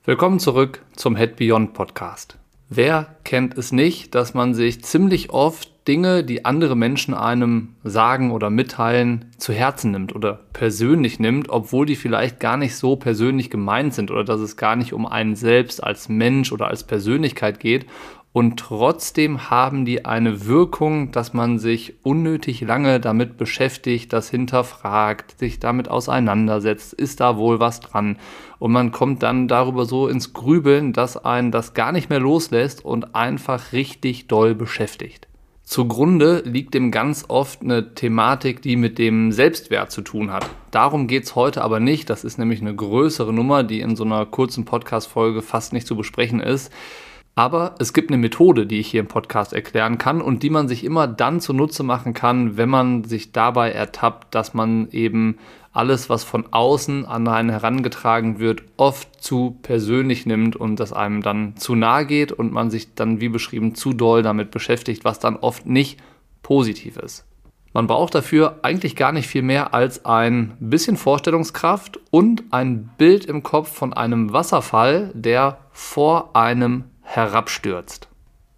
Willkommen zurück zum Head Beyond Podcast. Wer kennt es nicht, dass man sich ziemlich oft Dinge, die andere Menschen einem sagen oder mitteilen, zu Herzen nimmt oder persönlich nimmt, obwohl die vielleicht gar nicht so persönlich gemeint sind oder dass es gar nicht um einen selbst als Mensch oder als Persönlichkeit geht. Und trotzdem haben die eine Wirkung, dass man sich unnötig lange damit beschäftigt, das hinterfragt, sich damit auseinandersetzt, ist da wohl was dran? Und man kommt dann darüber so ins Grübeln, dass einen das gar nicht mehr loslässt und einfach richtig doll beschäftigt. Zugrunde liegt dem ganz oft eine Thematik, die mit dem Selbstwert zu tun hat. Darum geht's heute aber nicht. Das ist nämlich eine größere Nummer, die in so einer kurzen Podcast-Folge fast nicht zu besprechen ist. Aber es gibt eine Methode, die ich hier im Podcast erklären kann und die man sich immer dann zunutze machen kann, wenn man sich dabei ertappt, dass man eben alles, was von außen an einen herangetragen wird, oft zu persönlich nimmt und das einem dann zu nahe geht und man sich dann, wie beschrieben, zu doll damit beschäftigt, was dann oft nicht positiv ist. Man braucht dafür eigentlich gar nicht viel mehr als ein bisschen Vorstellungskraft und ein Bild im Kopf von einem Wasserfall, der vor einem herabstürzt.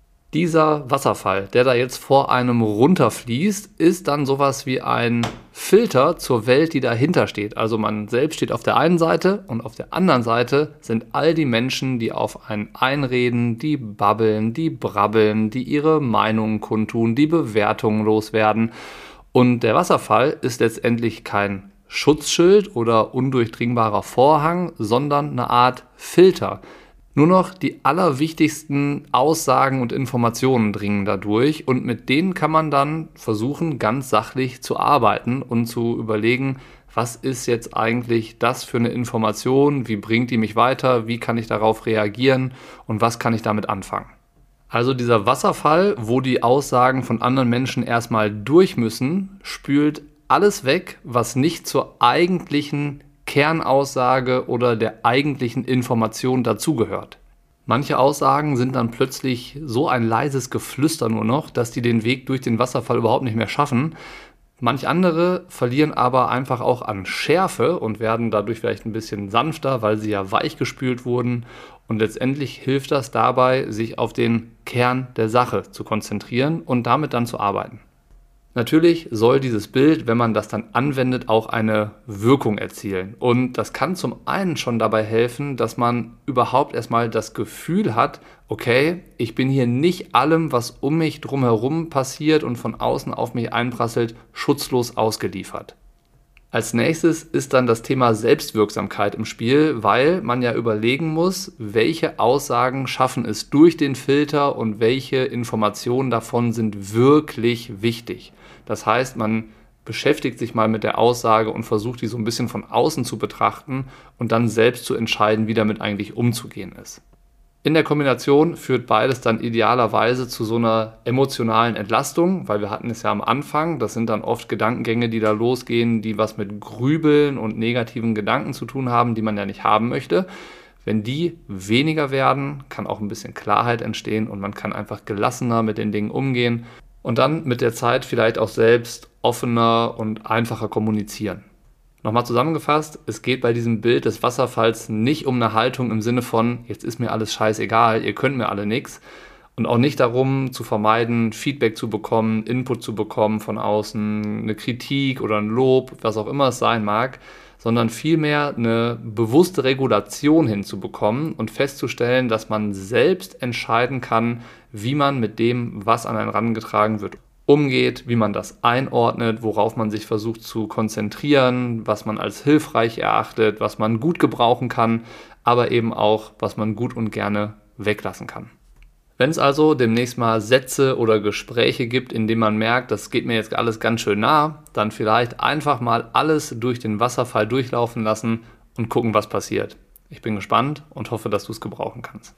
Dieser Wasserfall, der da jetzt vor einem runterfließt, ist dann sowas wie ein Filter zur Welt, die dahinter steht. Also man selbst steht auf der einen Seite und auf der anderen Seite sind all die Menschen, die auf einen einreden, die babbeln, die brabbeln, die ihre Meinungen kundtun, die Bewertungen loswerden. Und der Wasserfall ist letztendlich kein Schutzschild oder undurchdringbarer Vorhang, sondern eine Art Filter. Nur noch die allerwichtigsten Aussagen und Informationen dringen dadurch und mit denen kann man dann versuchen, ganz sachlich zu arbeiten und zu überlegen, was ist jetzt eigentlich das für eine Information, wie bringt die mich weiter, wie kann ich darauf reagieren und was kann ich damit anfangen. Also dieser Wasserfall, wo die Aussagen von anderen Menschen erstmal durch müssen, spült alles weg, was nicht zur eigentlichen Kernaussage oder der eigentlichen Information dazugehört. Manche Aussagen sind dann plötzlich so ein leises Geflüster nur noch, dass die den Weg durch den Wasserfall überhaupt nicht mehr schaffen. Manch andere verlieren aber einfach auch an Schärfe und werden dadurch vielleicht ein bisschen sanfter, weil sie ja weichgespült wurden. Und letztendlich hilft das dabei, sich auf den Kern der Sache zu konzentrieren und damit dann zu arbeiten. Natürlich soll dieses Bild, wenn man das dann anwendet, auch eine Wirkung erzielen. Und das kann zum einen schon dabei helfen, dass man überhaupt erstmal das Gefühl hat, okay, ich bin hier nicht allem, was um mich drumherum passiert und von außen auf mich einprasselt, schutzlos ausgeliefert. Als nächstes ist dann das Thema Selbstwirksamkeit im Spiel, weil man ja überlegen muss, welche Aussagen schaffen es durch den Filter und welche Informationen davon sind wirklich wichtig. Das heißt, man beschäftigt sich mal mit der Aussage und versucht die so ein bisschen von außen zu betrachten und dann selbst zu entscheiden, wie damit eigentlich umzugehen ist. In der Kombination führt beides dann idealerweise zu so einer emotionalen Entlastung, weil wir hatten es ja am Anfang, das sind dann oft Gedankengänge, die da losgehen, die was mit Grübeln und negativen Gedanken zu tun haben, die man ja nicht haben möchte. Wenn die weniger werden, kann auch ein bisschen Klarheit entstehen und man kann einfach gelassener mit den Dingen umgehen und dann mit der Zeit vielleicht auch selbst offener und einfacher kommunizieren. Nochmal zusammengefasst, es geht bei diesem Bild des Wasserfalls nicht um eine Haltung im Sinne von, jetzt ist mir alles scheißegal, ihr könnt mir alle nichts. Und auch nicht darum zu vermeiden, Feedback zu bekommen, Input zu bekommen von außen, eine Kritik oder ein Lob, was auch immer es sein mag, sondern vielmehr eine bewusste Regulation hinzubekommen und festzustellen, dass man selbst entscheiden kann, wie man mit dem, was an einen herangetragen wird, umgeht, wie man das einordnet, worauf man sich versucht zu konzentrieren, was man als hilfreich erachtet, was man gut gebrauchen kann, aber eben auch, was man gut und gerne weglassen kann. Wenn es also demnächst mal Sätze oder Gespräche gibt, in denen man merkt, das geht mir jetzt alles ganz schön nah, dann vielleicht einfach mal alles durch den Wasserfall durchlaufen lassen und gucken, was passiert. Ich bin gespannt und hoffe, dass du es gebrauchen kannst.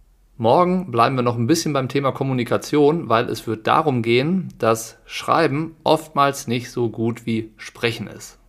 Morgen bleiben wir noch ein bisschen beim Thema Kommunikation, weil es wird darum gehen, dass Schreiben oftmals nicht so gut wie Sprechen ist.